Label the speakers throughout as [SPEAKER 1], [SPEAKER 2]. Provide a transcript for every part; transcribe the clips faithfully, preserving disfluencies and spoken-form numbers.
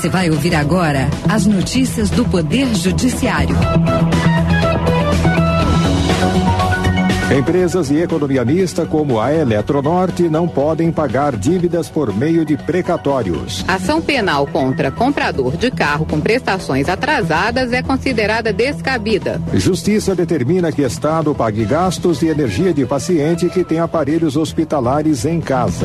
[SPEAKER 1] Você vai ouvir agora as notícias do Poder Judiciário.
[SPEAKER 2] Empresas e economia mista como a Eletronorte não podem pagar dívidas por meio de precatórios.
[SPEAKER 3] Ação penal contra comprador de carro com prestações atrasadas é considerada descabida.
[SPEAKER 2] Justiça determina que Estado pague gastos de energia de paciente que tem aparelhos hospitalares em casa.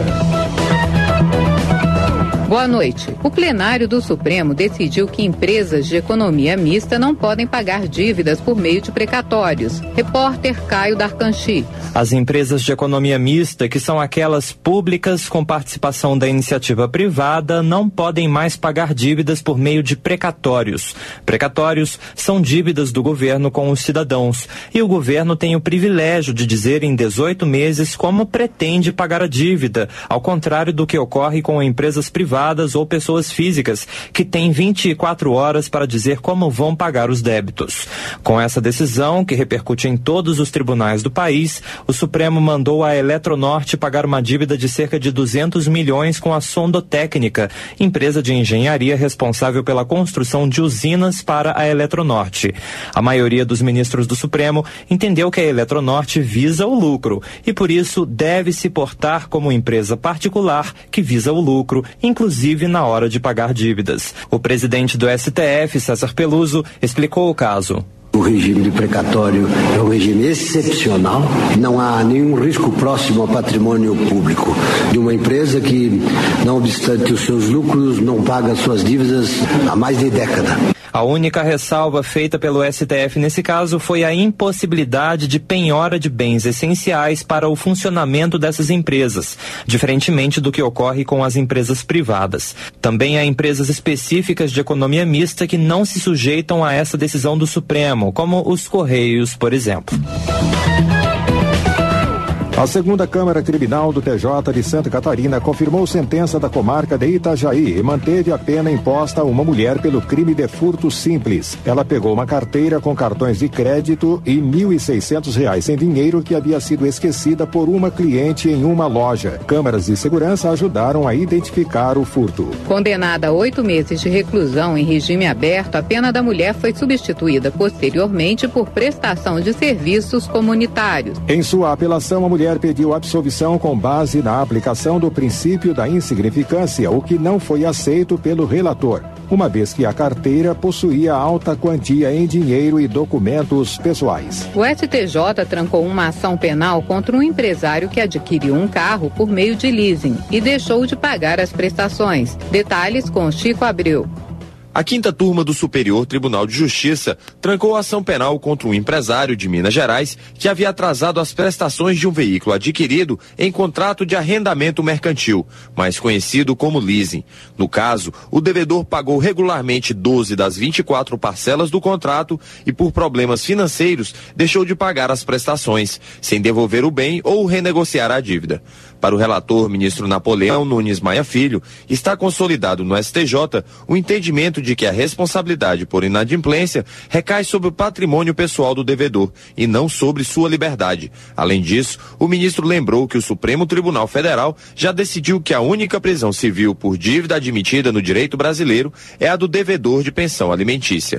[SPEAKER 3] Boa noite. O plenário do Supremo decidiu que empresas de economia mista não podem pagar dívidas por meio de precatórios. Repórter Caio Darcanchi.
[SPEAKER 4] As empresas de economia mista, que são aquelas públicas com participação da iniciativa privada, não podem mais pagar dívidas por meio de precatórios. Precatórios são dívidas do governo com os cidadãos. E o governo tem o privilégio de dizer em dezoito meses como pretende pagar a dívida, ao contrário do que ocorre com empresas privadas ou pessoas físicas, que têm vinte e quatro horas para dizer como vão pagar os débitos. Com essa decisão, que repercute em todos os tribunais do país, o Supremo mandou a Eletronorte pagar uma dívida de cerca de duzentos milhões com a Sondotécnica, empresa de engenharia responsável pela construção de usinas para a Eletronorte. A maioria dos ministros do Supremo entendeu que a Eletronorte visa o lucro e, por isso, deve se portar como empresa particular que visa o lucro, inclusive inclusive na hora de pagar dívidas. O presidente do S T F, César Peluso, explicou o caso.
[SPEAKER 5] O regime de precatório é um regime excepcional, não há nenhum risco próximo ao patrimônio público de uma empresa que, não obstante os seus lucros, não paga suas dívidas há mais de década.
[SPEAKER 4] A única ressalva feita pelo S T F nesse caso foi a impossibilidade de penhora de bens essenciais para o funcionamento dessas empresas, diferentemente do que ocorre com as empresas privadas. Também há empresas específicas de economia mista que não se sujeitam a essa decisão do Supremo, como os Correios, por exemplo.
[SPEAKER 2] A segunda Câmara Criminal do T J de Santa Catarina confirmou sentença da comarca de Itajaí e manteve a pena imposta a uma mulher pelo crime de furto simples. Ela pegou uma carteira com cartões de crédito e mil e seiscentos reais em dinheiro que havia sido esquecida por uma cliente em uma loja. Câmaras de segurança ajudaram a identificar o furto.
[SPEAKER 3] Condenada a oito meses de reclusão em regime aberto, a pena da mulher foi substituída posteriormente por prestação de serviços comunitários.
[SPEAKER 2] Em sua apelação, a mulher pediu absolvição com base na aplicação do princípio da insignificância, o que não foi aceito pelo relator, uma vez que a carteira possuía alta quantia em dinheiro e documentos pessoais.
[SPEAKER 3] O S T J trancou uma ação penal contra um empresário que adquiriu um carro por meio de leasing e deixou de pagar as prestações. Detalhes com Chico Abreu.
[SPEAKER 6] A quinta turma do Superior Tribunal de Justiça trancou a ação penal contra um empresário de Minas Gerais que havia atrasado as prestações de um veículo adquirido em contrato de arrendamento mercantil, mais conhecido como leasing. No caso, o devedor pagou regularmente doze das vinte e quatro parcelas do contrato e, por problemas financeiros, deixou de pagar as prestações, sem devolver o bem ou renegociar a dívida. Para o relator, ministro Napoleão Nunes Maia Filho, está consolidado no S T J o entendimento de que a responsabilidade por inadimplência recai sobre o patrimônio pessoal do devedor e não sobre sua liberdade. Além disso, o ministro lembrou que o Supremo Tribunal Federal já decidiu que a única prisão civil por dívida admitida no direito brasileiro é a do devedor de pensão alimentícia.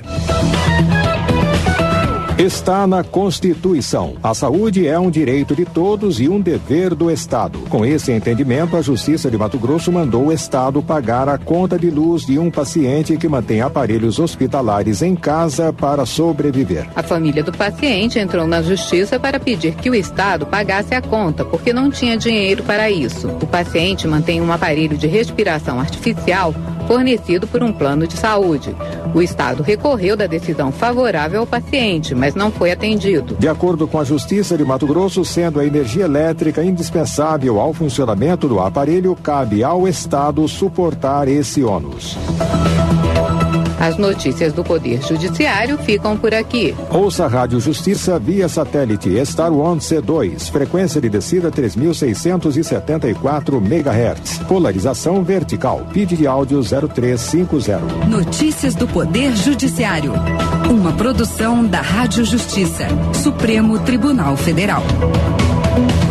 [SPEAKER 2] Está na Constituição. A saúde é um direito de todos e um dever do Estado. Com esse entendimento, a Justiça de Mato Grosso mandou o Estado pagar a conta de luz de um paciente que mantém aparelhos hospitalares em casa para sobreviver.
[SPEAKER 3] A família do paciente entrou na Justiça para pedir que o Estado pagasse a conta, porque não tinha dinheiro para isso. O paciente mantém um aparelho de respiração artificial fornecido por um plano de saúde. O Estado recorreu da decisão favorável ao paciente, mas não foi atendido.
[SPEAKER 2] De acordo com a Justiça de Mato Grosso, sendo a energia elétrica indispensável ao funcionamento do aparelho, cabe ao Estado suportar esse ônus.
[SPEAKER 3] As notícias do Poder Judiciário ficam por aqui.
[SPEAKER 2] Ouça a Rádio Justiça via satélite Star One C dois, frequência de descida três mil seiscentos e setenta e quatro megahertz, polarização vertical, P I D de áudio zero três cinco zero.
[SPEAKER 1] Notícias do Poder Judiciário. Uma produção da Rádio Justiça, Supremo Tribunal Federal.